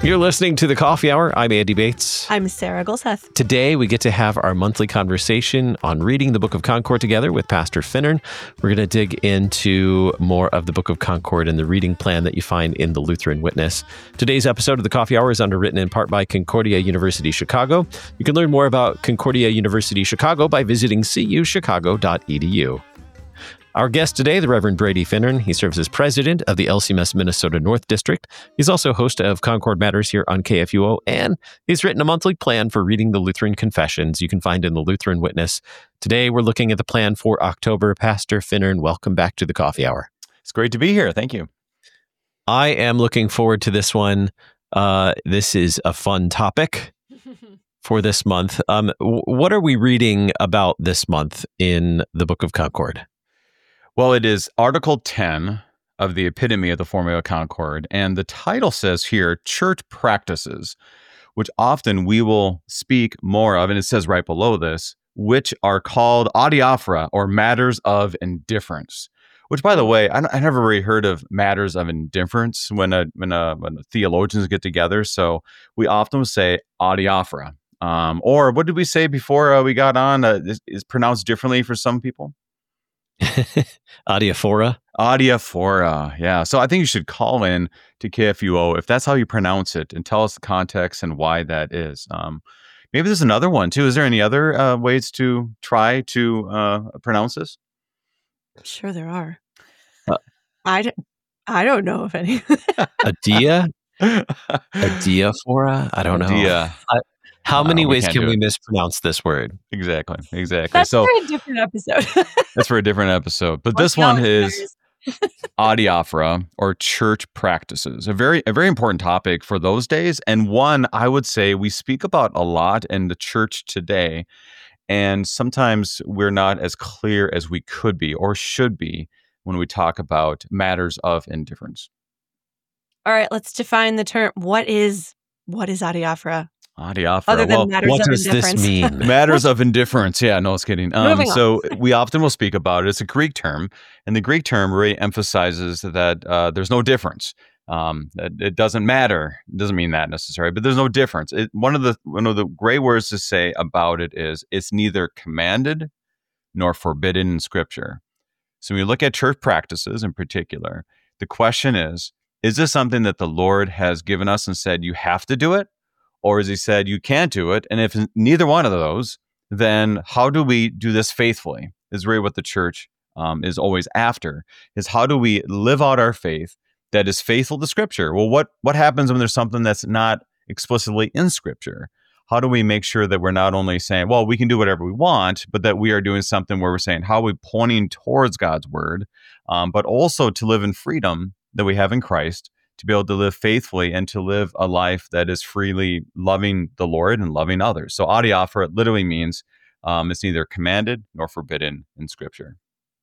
You're listening to The Coffee Hour. I'm Andy Bates. I'm Sarah Golseth. Today, we get to have our monthly conversation on reading the Book of Concord together with Pastor Finnern. We're going to dig into more of the Book of Concord and the reading plan that you find in the Lutheran Witness. Today's episode of The Coffee Hour is underwritten in part by Concordia University Chicago. You can learn more about Concordia University Chicago by visiting cuchicago.edu. Our guest today, the Reverend Brady Finnern. He serves as president of the LCMS Minnesota North District. He's also host of Concord Matters here on KFUO, and he's written a monthly plan for reading the Lutheran Confessions you can find in the Lutheran Witness. Today, we're looking at the plan for October. Pastor Finnern, welcome back to the Coffee Hour. It's great to be here. Thank you. I am looking forward to this one. This is a fun topic for this month. What are we reading about this month in the Book of Concord? Well, it is Article 10 of the Epitome of the Formula of Concord, and the title says here, Church Practices, which often we will speak more of, and it says right below this, which are called adiaphora, or matters of indifference. Which, by the way, I never really heard of matters of indifference when theologians get together, so we often will say adiaphora. Or what did we say before we got on? Is pronounced differently for some people? Adiaphora. Adiaphora, yeah. So I think you should call in to KFUO if that's how you pronounce it, and tell us the context and why that is. Maybe there's another one too. Is there any other ways to try to pronounce this? Sure, there are. I don't know of any. Adiaphora. I don't know. How many ways can we mispronounce this word? Exactly. That's for a different episode. That's for a different episode. But this one is adiaphora, or church practices. A very important topic for those days, and one I would say we speak about a lot in the church today. And sometimes we're not as clear as we could be or should be when we talk about matters of indifference. All right, let's define the term. What is adiaphora? Adiaphora. Other than matters what of does indifference. this mean? Matters of indifference. Yeah, no, I was kidding. So we often will speak about it. It's a Greek term, and the Greek term really emphasizes that there's no difference. That it doesn't matter. It doesn't mean that necessarily, but there's no difference. One of the great words to say about it is it's neither commanded nor forbidden in Scripture. So when you look at church practices in particular, the question is this something that the Lord has given us and said you have to do it? Or has he said you can't do it? And if neither one of those, then how do we do this faithfully? Is really what the church is always after, is how do we live out our faith that is faithful to Scripture? Well, what happens when there's something that's not explicitly in Scripture? How do we make sure that we're not only saying, well, we can do whatever we want, but that we are doing something where we're saying, how are we pointing towards God's word, but also to live in freedom that we have in Christ, to be able to live faithfully and to live a life that is freely loving the Lord and loving others. So adiaphora literally means it's neither commanded nor forbidden in Scripture.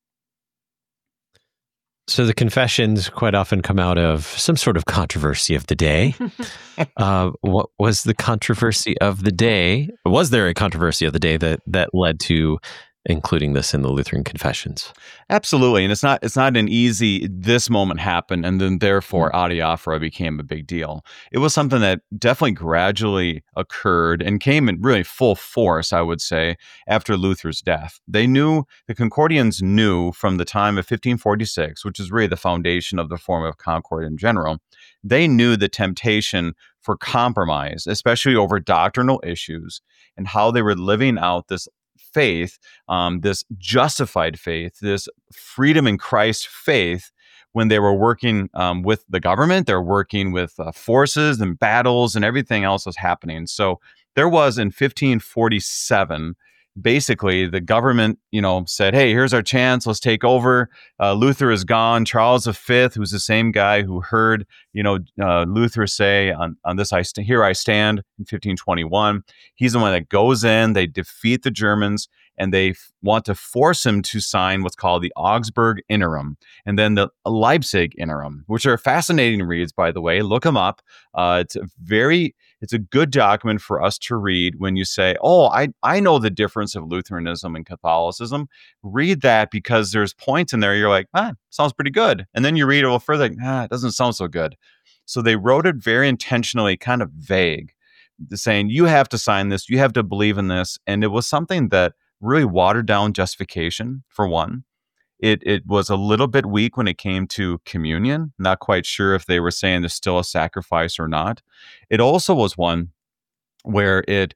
So the confessions quite often come out of some sort of controversy of the day. What was the controversy of the day? Was there a controversy of the day that led to including this in the Lutheran Confessions? Absolutely. And it's not an easy, this moment happened and then therefore adiaphora became a big deal. It was something that definitely gradually occurred and came in really full force, I would say, after Luther's death. The Concordians knew from the time of 1546, which is really the foundation of the Formula of Concord in general, they knew the temptation for compromise, especially over doctrinal issues, and how they were living out this faith, this justified faith, this freedom in Christ faith, when they were working with the government, they're working with forces and battles and everything else was happening. So there was in 1547, basically the government, said, hey, here's our chance. Let's take over. Luther is gone. Charles V, who's the same guy who heard, Luther say on this, here I stand in 1521. He's the one that goes in, they defeat the Germans, and they want to force him to sign what's called the Augsburg Interim and then the Leipzig Interim, which are fascinating reads, by the way. Look them up. It's a good document for us to read when you say, oh, I know the difference of Lutheranism and Catholicism. Read that, because there's points in there you're like, sounds pretty good. And then you read a little further, it doesn't sound so good. So they wrote it very intentionally, kind of vague, saying, you have to sign this, you have to believe in this. And it was something that really watered down justification, for one. It was a little bit weak when it came to communion. Not quite sure if they were saying there's still a sacrifice or not. It also was one where it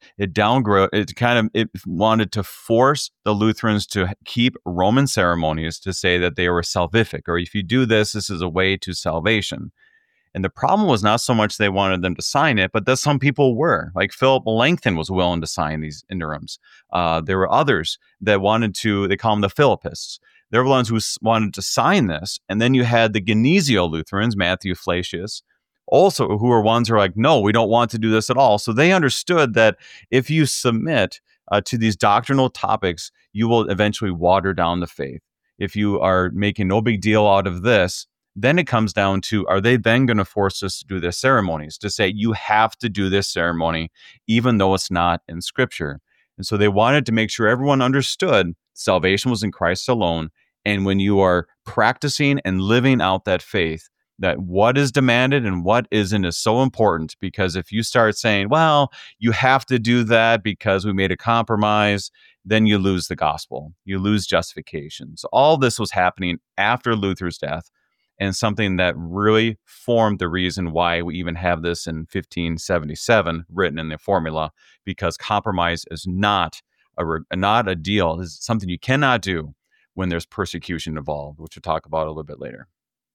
wanted to force the Lutherans to keep Roman ceremonies, to say that they were salvific, or if you do this, this is a way to salvation. And the problem was not so much they wanted them to sign it, but that some people were. Like Philip Melanchthon was willing to sign these interims. There were others that wanted to, they call them the Philippists. They're the ones who wanted to sign this. And then you had the Genesio Lutherans, Matthew Flacius, also, who were ones who are like, no, we don't want to do this at all. So they understood that if you submit to these doctrinal topics, you will eventually water down the faith. If you are making no big deal out of this, then it comes down to, are they then going to force us to do their ceremonies, to say you have to do this ceremony, even though it's not in Scripture? And so they wanted to make sure everyone understood salvation was in Christ alone. And when you are practicing and living out that faith, that what is demanded and what isn't is so important. Because if you start saying, well, you have to do that because we made a compromise, then you lose the gospel. You lose justification. So all this was happening after Luther's death, and something that really formed the reason why we even have this in 1577 written in the formula, because compromise is not a deal. It's something you cannot do when there's persecution involved, which we'll talk about a little bit later.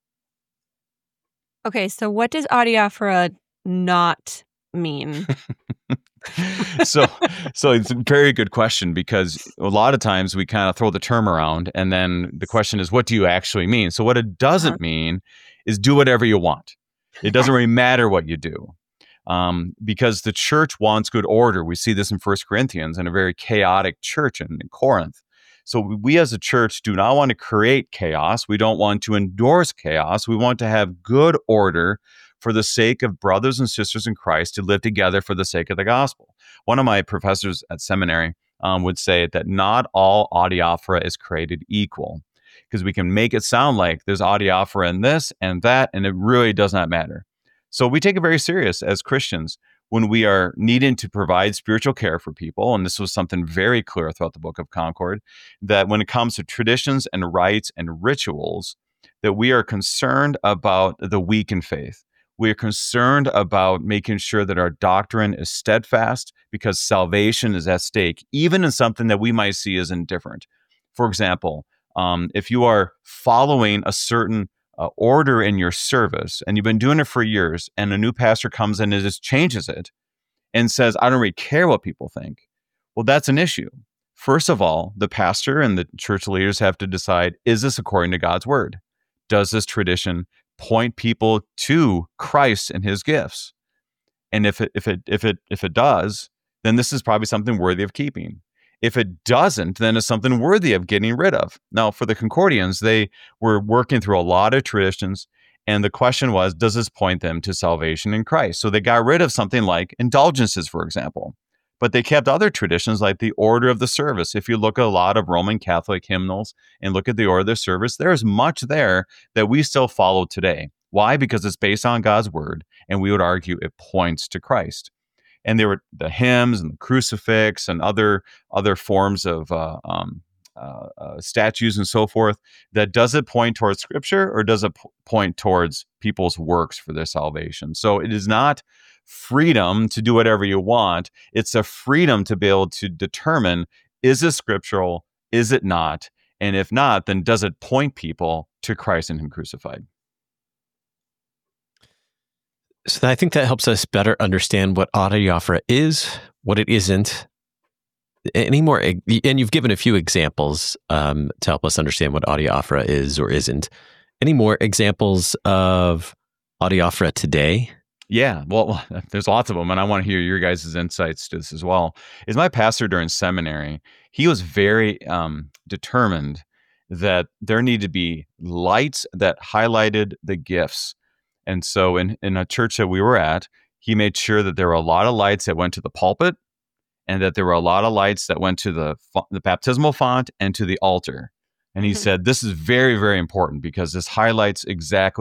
Okay, so what does adiaphora not mean? So it's a very good question, because a lot of times we kind of throw the term around, and then the question is, what do you actually mean? So what it doesn't mean is do whatever you want. It doesn't really matter what you do, because the church wants good order. We see this in 1 Corinthians, in a very chaotic church in Corinth. So we as a church do not want to create chaos. We don't want to endorse chaos. We want to have good order for the sake of brothers and sisters in Christ, to live together for the sake of the gospel. One of my professors at seminary would say that not all adiaphora is created equal, because we can make it sound like there's adiaphora in this and that, and it really does not matter. So we take it very serious as Christians when we are needing to provide spiritual care for people. And this was something very clear throughout the Book of Concord, that when it comes to traditions and rites and rituals, that we are concerned about the weak in faith. We are concerned about making sure that our doctrine is steadfast, because salvation is at stake, even in something that we might see as indifferent. For example, if you are following a certain order in your service, and you've been doing it for years, and a new pastor comes in and just changes it and says, I don't really care what people think. Well, that's an issue. First of all, the pastor and the church leaders have to decide, is this according to God's word? Does this tradition point people to Christ and his gifts? And if it does, then this is probably something worthy of keeping. If it doesn't, then it's something worthy of getting rid of. Now, for the Concordians, they were working through a lot of traditions, and the question was, does this point them to salvation in Christ? So they got rid of something like indulgences, for example, but they kept other traditions like the order of the service. If you look at a lot of Roman Catholic hymnals and look at the order of the service, there's much there that we still follow today. Why? Because it's based on God's word, and we would argue it points to Christ. And there were the hymns and the crucifix and other forms of statues and so forth. That does it point towards Scripture, or does it point towards people's works for their salvation? So it is not freedom to do whatever you want. It's a freedom to be able to determine, is this scriptural? Is it not? And if not, then does it point people to Christ and him crucified? So I think that helps us better understand what adiaphora is, what it isn't. Any more, and you've given a few examples to help us understand what adiaphora is or isn't. Any more examples of adiaphora today? Yeah, well, there's lots of them, and I want to hear your guys' insights to this as well. Is my pastor during seminary, he was very determined that there needed to be lights that highlighted the gifts. And so in a church that we were at, he made sure that there were a lot of lights that went to the pulpit, and that there were a lot of lights that went to the baptismal font and to the altar. And he said, this is very, very important, because this highlights exactly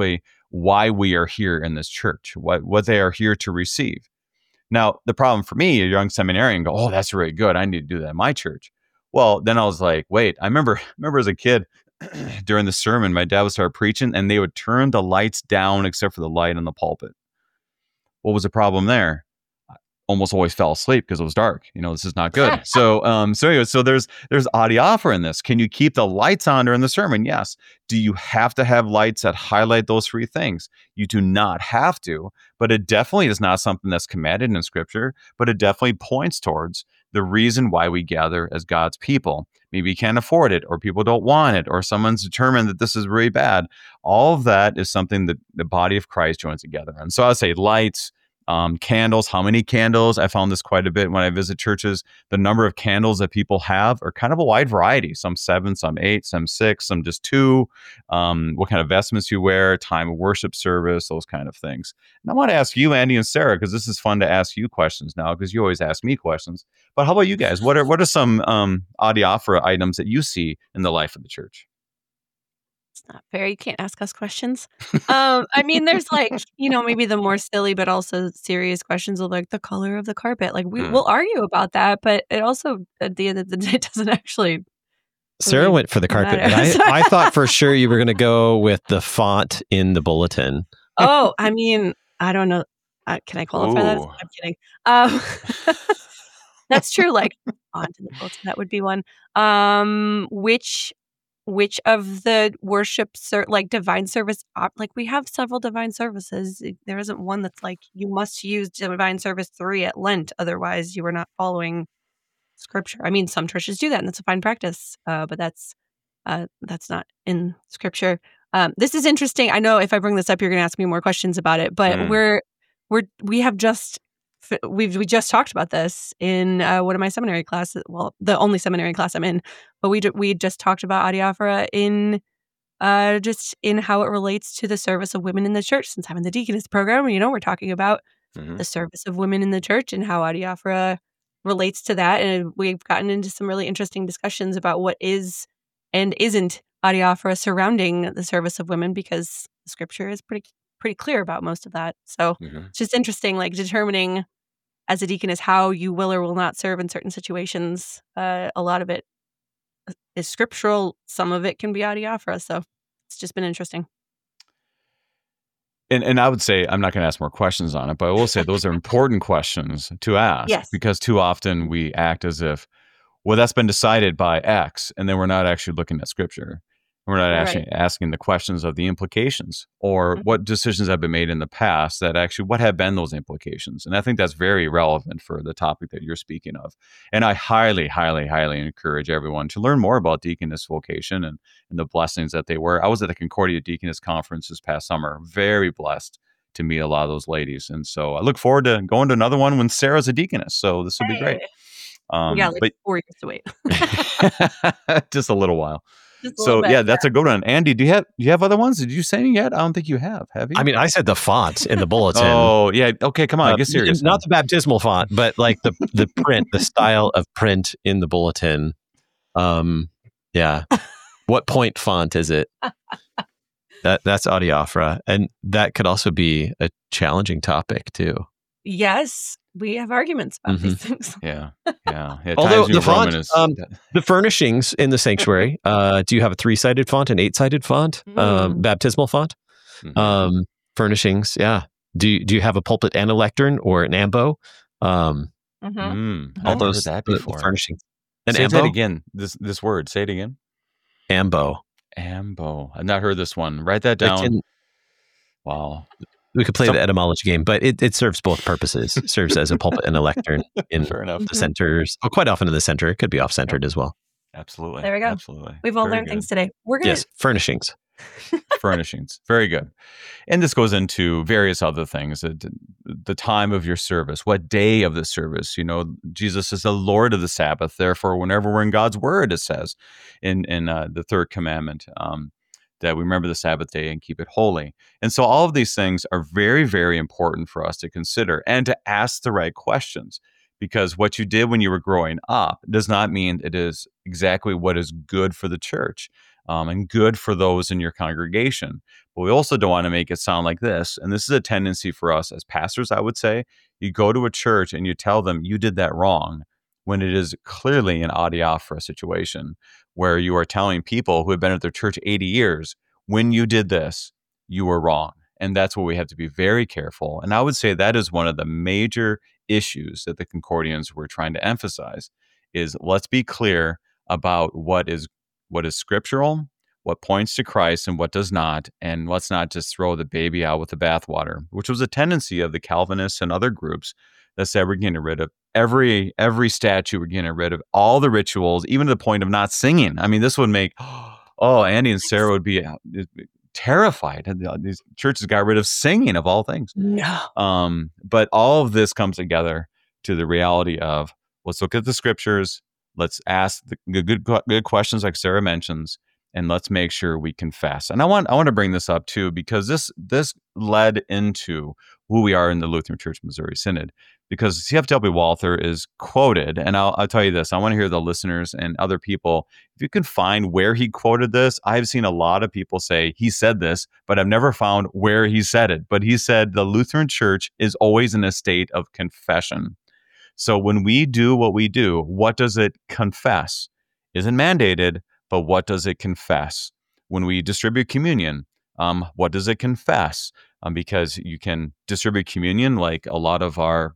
why we are here in this church, what they are here to receive. Now, the problem for me, a young seminarian, go, oh, that's really good. I need to do that in my church. Well, then I was like, wait, I remember as a kid during the sermon, my dad would start preaching and they would turn the lights down except for the light in the pulpit. What was the problem there? I almost always fell asleep because it was dark. This is not good. So anyway, so there's adiaphora in this. Can you keep the lights on during the sermon? Yes. Do you have to have lights that highlight those three things? You do not have to, but it definitely is not something that's commanded in Scripture, but it definitely points towards the reason why we gather as God's people. Maybe you can't afford it, or people don't want it, or someone's determined that this is really bad. All of that is something that the body of Christ joins together. And so I would say lights, candles, how many candles? I found this quite a bit when I visit churches. The number of candles that people have are kind of a wide variety. Some 7, some 8, some 6, some just 2. What kind of vestments you wear, time of worship service, those kind of things. And I want to ask you, Andy and Sarah, because this is fun to ask you questions now, because you always ask me questions. But how about you guys? What are some adiaphora items that you see in the life of the church? It's not fair. You can't ask us questions. There's maybe the more silly but also serious questions of like the color of the carpet. Like we'll argue about that, but it also at the end of the day doesn't actually. Sarah went for the carpet, but I thought for sure you were going to go with the font in the bulletin. Oh, I don't know. Can I qualify that? I'm kidding. That's true. Like font in the bulletin, that would be one. Which of the worships or like divine service, like we have several divine services. There isn't one that's like you must use divine service 3 at Lent, otherwise you are not following Scripture. Some churches do that, and that's a fine practice, but that's not in Scripture. This is interesting. I know if I bring this up, you're going to ask me more questions about it, but we just talked about this in one of my seminary classes. Well, the only seminary class I'm in, but we just talked about adiaphora in just in how it relates to the service of women in the church. Since I'm in the deaconess program, we're talking about the service of women in the church and how adiaphora relates to that. And we've gotten into some really interesting discussions about what is and isn't adiaphora surrounding the service of women, because the Scripture is pretty clear about most of that. So it's just interesting, like determining as a deaconess how you will or will not serve in certain situations. A lot of it is scriptural. Some of it can be adiaphora. So it's just been interesting. And I would say, I'm not going to ask more questions on it, but I will say those are important questions to ask. Yes. Because too often we act as if, well, that's been decided by X, and then we're not actually looking at Scripture. We're not actually asking the questions of the implications, or what decisions have been made in the past that actually, what have been those implications? And I think that's very relevant for the topic that you're speaking of. And I highly, highly, highly encourage everyone to learn more about deaconess vocation and the blessings that they were. I was at the Concordia Deaconess Conference this past summer, very blessed to meet a lot of those ladies. And so I look forward to going to another one when Sarah's a deaconess. So this will be great. Like 4 years to wait. Just a little while. So yeah, that's a good one. Andy, do you have other ones? Did you say any yet? I don't think you have you? I said the font in the bulletin. Oh yeah, okay, come on, get serious. Not the baptismal font, but like the print, the style of print in the bulletin. Yeah. What point font is it? That's adiaphora, and that could also be a challenging topic too. Yes. We have arguments about these things. Yeah. Although the font, the furnishings in the sanctuary, do you have a 3-sided font, an 8-sided font, baptismal font? Furnishings, yeah. Do you have a pulpit and a lectern or an ambo? All those that before. The furnishings. Say that again. This word. Say it again. Ambo. I've not heard this one. Write that down. Wow. We could play the etymology game, but it serves both purposes. It serves as a pulpit and a lectern in the centers. Well, quite often in the center. It could be off-centered as well. Absolutely. There we go. Absolutely. We've all learned things today. Yes, furnishings. Furnishings. Very good. And this goes into various other things. The time of your service, what day of the service. Jesus is the Lord of the Sabbath. Therefore, whenever we're in God's Word, it says in the third commandment, that we remember the Sabbath day and keep it holy. And so all of these things are very, very important for us to consider and to ask the right questions, because what you did when you were growing up does not mean it is exactly what is good for the church and good for those in your congregation. But we also don't want to make it sound like this. And this is a tendency for us as pastors, I would say. You go to a church and you tell them you did that wrong when it is clearly an adiaphora situation where you are telling people who have been at their church 80 years, when you did this, you were wrong. And that's what we have to be very careful. And I would say that is one of the major issues that the Concordians were trying to emphasize is let's be clear about what is scriptural, what points to Christ and what does not, and let's not just throw the baby out with the bathwater, which was a tendency of the Calvinists and other groups that said we're getting rid of every statue, we're getting rid of all the rituals, even to the point of not singing. I mean, this would make, Andy and Sarah would be terrified. These churches got rid of singing of all things. No. But all of this comes together to the reality of let's look at the scriptures, let's ask the good questions like Sarah mentions, and let's make sure we confess. And I want to bring this up too, because this led into who we are in the Lutheran Church Missouri Synod. Because C.F.W. Walther is quoted, and I'll tell you this, I want to hear the listeners and other people, if you can find where he quoted this. I've seen a lot of people say he said this, but I've never found where he said it. But he said the Lutheran Church is always in a state of confession. So when we do what we do, what does it confess? Isn't mandated, but what does it confess? When we distribute communion, what does it confess? Because you can distribute communion like a lot of our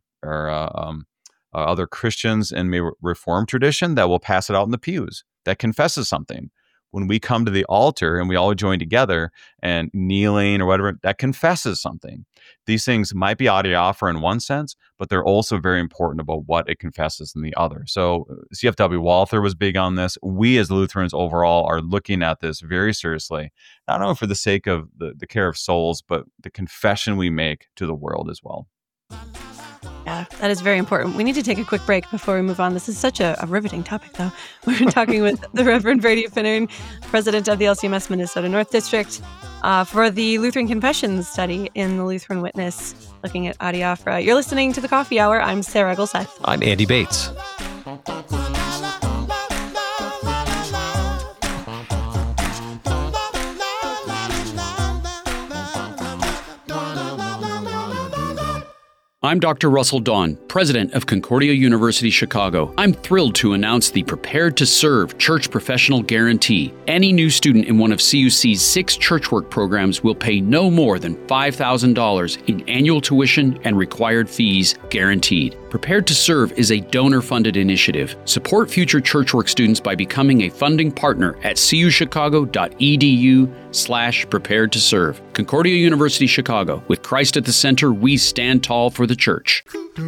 other Christians in Reformed tradition that will pass it out in the pews. That confesses something. When we come to the altar and we all join together and kneeling or whatever, that confesses something. These things might be adiaphora in one sense, but they're also very important about what it confesses in the other. So C.F.W. Walther was big on this. We as Lutherans overall are looking at this very seriously, not only for the sake of the care of souls, but the confession we make to the world as well. Yeah, that is very important. We need to take a quick break before we move on. This is such a riveting topic, though. We're talking with the Reverend Brady Finnern, president of the LCMS Minnesota North District, for the Lutheran Confessions study in the Lutheran Witness, looking at adiaphora. You're listening to The Coffee Hour. I'm Sarah Eggleseth. I'm Andy Bates. I'm Dr. Russell Dawn, president of Concordia University Chicago. I'm thrilled to announce the Prepared to Serve Church Professional Guarantee. Any new student in one of CUC's 6 church work programs will pay no more than $5,000 in annual tuition and required fees guaranteed. Prepared to Serve is a donor-funded initiative. Support future church work students by becoming a funding partner at cuchicago.edu/prepared to serve. Concordia University Chicago. With Christ at the center, we stand tall for the church.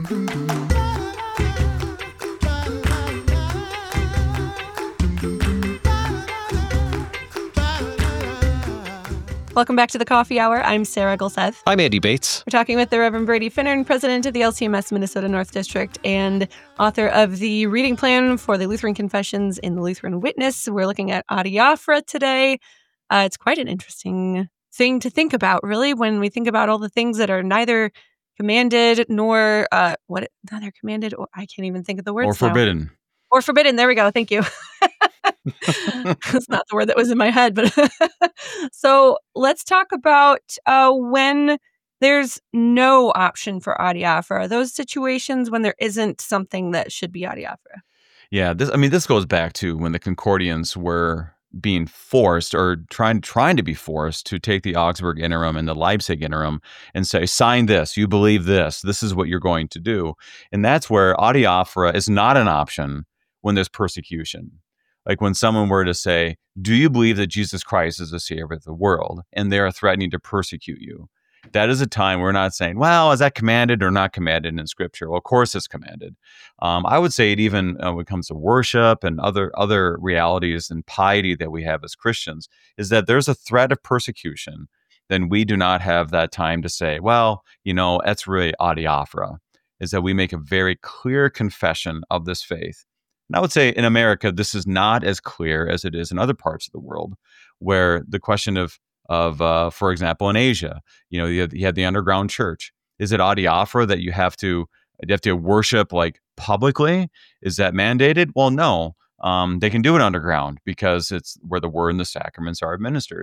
Welcome back to The Coffee Hour. I'm Sarah Eggleseth. I'm Andy Bates. We're talking with the Reverend Brady Finnern, president of the LCMS Minnesota North District and author of the reading plan for the Lutheran Confessions in the Lutheran Witness. We're looking at adiaphora today. It's quite an interesting thing to think about, really, when we think about all the things that are neither commanded nor neither commanded, or I can't even think of the words. Or forbidden. Now. Or forbidden. There we go. Thank you. That's not the word that was in my head, but so let's talk about when there's no option for adiaphora, those situations when there isn't something that should be adiaphora. Yeah, this goes back to when the Concordians were being forced or trying to be forced to take the Augsburg Interim and the Leipzig Interim and say, sign this, you believe this is what you're going to do. And that's where adiaphora is not an option when there's persecution. Like when someone were to say, do you believe that Jesus Christ is the Savior of the world? And they're threatening to persecute you. That is a time we're not saying, well, is that commanded or not commanded in Scripture? Well, of course it's commanded. I would say it even when it comes to worship and other realities and piety that we have as Christians, is that there's a threat of persecution. Then we do not have that time to say, well, that's really adiaphora. Is that we make a very clear confession of this faith. And I would say in America, this is not as clear as it is in other parts of the world, where the question of for example, in Asia, you have the underground church. Is it adiaphora that you have to worship like publicly? Is that mandated? Well, no. They can do it underground because it's where the word and the sacraments are administered.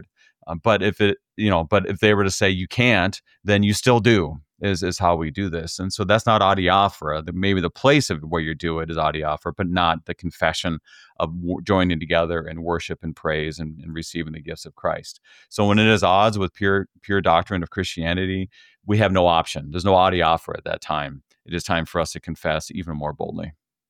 But if they were to say you can't, then you still do. Is how we do this. And so that's not adiaphora. Maybe the place of where you do it is adiaphora, but not the confession of joining together in worship and praise and receiving the gifts of Christ. So when it is odds with pure doctrine of Christianity, we have no option. There's no adiaphora at that time. It is time for us to confess even more boldly.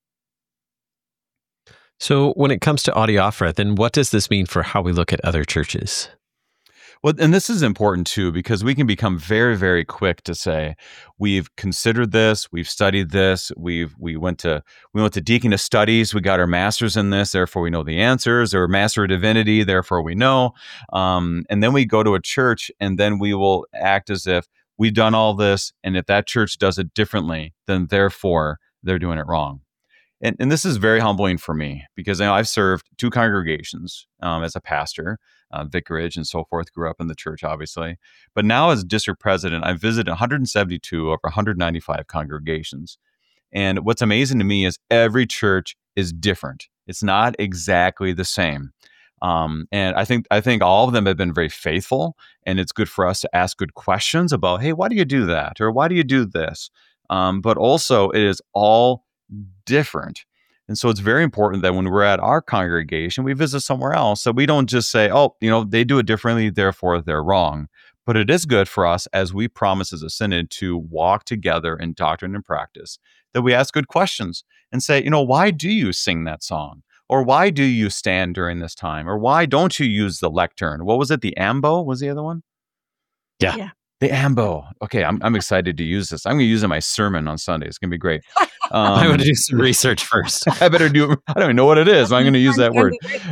So when it comes to adiaphora, then what does this mean for how we look at other churches? Well, and this is important too, because we can become very, very quick to say, we've considered this, we've studied this, we went to deaconess studies, we got our masters in this, therefore we know the answers, or master of divinity, therefore we know. And then we go to a church, and then we will act as if we've done all this, and if that church does it differently, then therefore they're doing it wrong. And this is very humbling for me, because I've served 2 congregations as a pastor, vicarage and so forth, grew up in the church, obviously. But now as district president, I've visited 172 over 195 congregations. And what's amazing to me is every church is different. It's not exactly the same. And I think all of them have been very faithful, and it's good for us to ask good questions about, hey, why do you do that? Or why do you do this? But also it is all different. And so it's very important that when we're at our congregation, we visit somewhere else, so we don't just say, oh, they do it differently, therefore they're wrong. But it is good for us, as we promise as a synod, to walk together in doctrine and practice, that we ask good questions and say, why do you sing that song? Or why do you stand during this time? Or why don't you use the lectern? What was it? The ambo was the other one? Yeah. The ambo. Okay, I'm excited to use this. I'm going to use it in my sermon on Sunday. It's going to be great. I'm going to do some research first. I better do. I don't even know what it is. I'm going to use that word.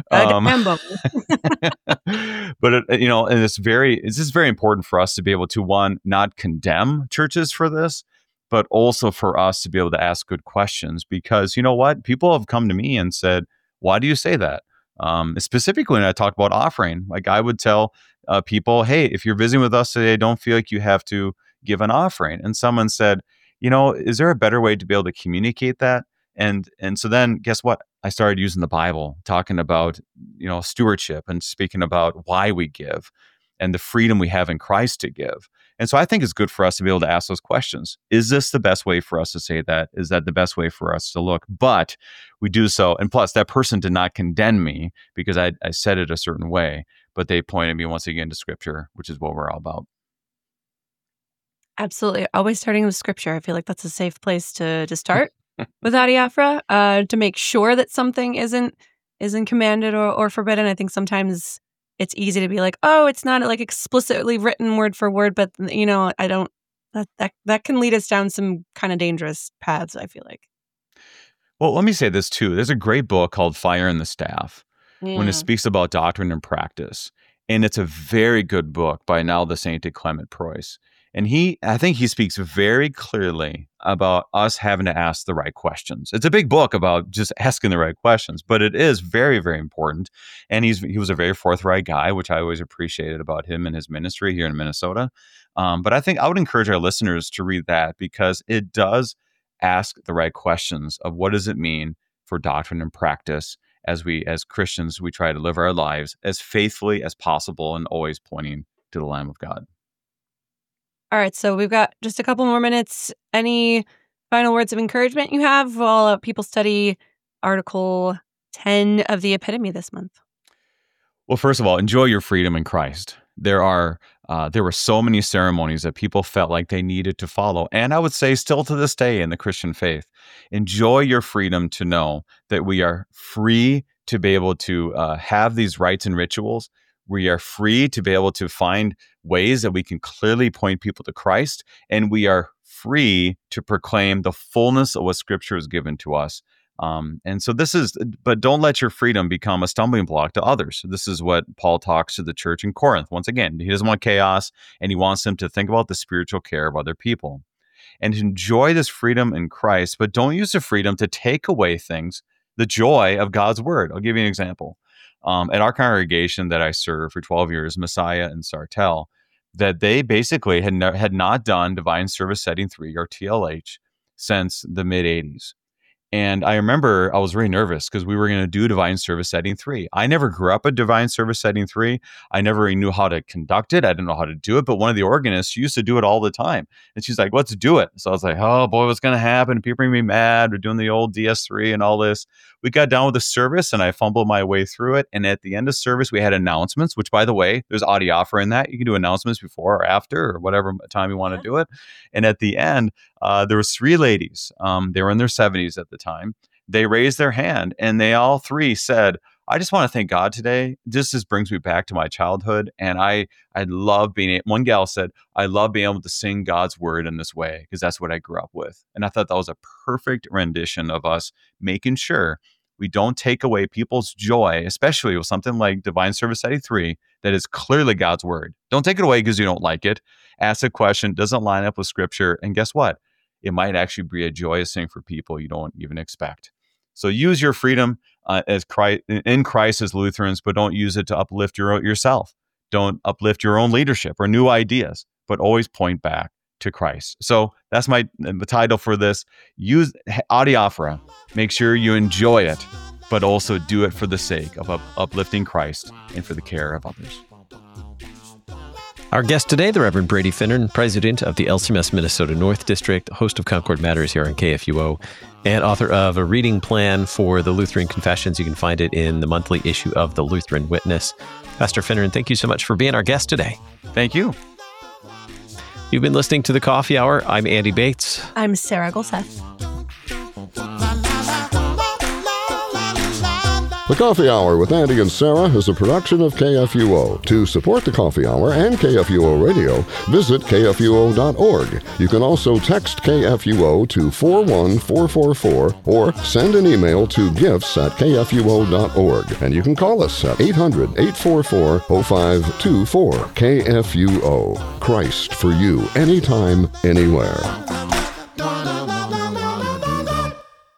But and it's just very important for us to be able to, one, not condemn churches for this, but also for us to be able to ask good questions. Because you know what, people have come to me and said, "Why do you say that?" Specifically, when I talk about offering, like I would tell people, hey, if you're visiting with us today, don't feel like you have to give an offering. And someone said, is there a better way to be able to communicate that? And so then guess what? I started using the Bible, talking about, stewardship, and speaking about why we give and the freedom we have in Christ to give. And so I think it's good for us to be able to ask those questions. Is this the best way for us to say that? Is that the best way for us to look? But we do so. And plus, that person did not condemn me because I said it a certain way, but they pointed me once again to Scripture, which is what we're all about. Absolutely. Always starting with Scripture. I feel like that's a safe place to start with adiaphora, to make sure that something isn't commanded or forbidden. I think sometimes it's easy to be like, oh, it's not like explicitly written word for word, but I don't. That can lead us down some kind of dangerous paths, I feel like. Well, let me say this too. There's a great book called Fire and the Staff when it speaks about doctrine and practice. And it's a very good book by now the sainted Clement Preuss. And I think he speaks very clearly about us having to ask the right questions. It's a big book about just asking the right questions, but it is very, very important. And he was a very forthright guy, which I always appreciated about him and his ministry here in Minnesota. But I think I would encourage our listeners to read that, because it does ask the right questions of what does it mean for doctrine and practice as Christians, we try to live our lives as faithfully as possible and always pointing to the Lamb of God. All right, so we've got just a couple more minutes. Any final words of encouragement you have while people study Article 10 of the Epitome this month? Well, first of all, enjoy your freedom in Christ. There were so many ceremonies that people felt like they needed to follow. And I would say still to this day in the Christian faith, enjoy your freedom to know that we are free to be able to have these rites and rituals. We are free to be able to find ways that we can clearly point people to Christ. And we are free to proclaim the fullness of what Scripture has given to us. And so but don't let your freedom become a stumbling block to others. This is what Paul talks to the church in Corinth. Once again, he doesn't want chaos, and he wants them to think about the spiritual care of other people and enjoy this freedom in Christ, but don't use the freedom to take away the joy of God's word. I'll give you an example. At our congregation that I served for 12 years, Messiah and Sartell, that they basically had not done Divine Service Setting 3 or TLH since the mid-'80s. And I remember I was really nervous because we were going to do Divine Service Setting 3. I never grew up at Divine Service Setting 3. I never really knew how to conduct it. I didn't know how to do it. But one of the organists used to do it all the time. And she's like, let's do it. So I was like, oh boy, what's going to happen? People are going to be mad. We're doing the old DS3 and all this. We got down with the service and I fumbled my way through it. And at the end of service, we had announcements, which by the way, there's Audiophora in that. You can do announcements before or after or whatever time you want to do it. And at the end, there was 3 ladies. They were in their 70s at the time. They raised their hand and they all 3 said, I just want to thank God today. This brings me back to my childhood. And I love one gal said, I love being able to sing God's word in this way because that's what I grew up with. And I thought that was a perfect rendition of us making sure we don't take away people's joy, especially with something like Divine Service Setting 3 that is clearly God's word. Don't take it away because you don't like it. Ask a question, doesn't line up with scripture. And guess what? It might actually be a joyous thing for people you don't even expect. So use your freedom in Christ as Lutherans, but don't use it to uplift yourself. Don't uplift your own leadership or new ideas, but always point back to Christ. So that's the title for this. Use Audiophora. Make sure you enjoy it, but also do it for the sake of uplifting Christ and for the care of others. Our guest today, the Reverend Brady Finnern, president of the LCMS Minnesota North District, host of Concord Matters here on KFUO, and author of a reading plan for the Lutheran Confessions. You can find it in the monthly issue of the Lutheran Witness. Pastor Finnern, thank you so much for being our guest today. Thank you. You've been listening to The Coffee Hour. I'm Andy Bates. I'm Sarah Golseth. The Coffee Hour with Andy and Sarah is a production of KFUO. To support the Coffee Hour and KFUO Radio, visit KFUO.org. You can also text KFUO to 41444 or send an email to gifts@KFUO.org. And you can call us at 800-844-0524. KFUO. Christ for you, anytime, anywhere.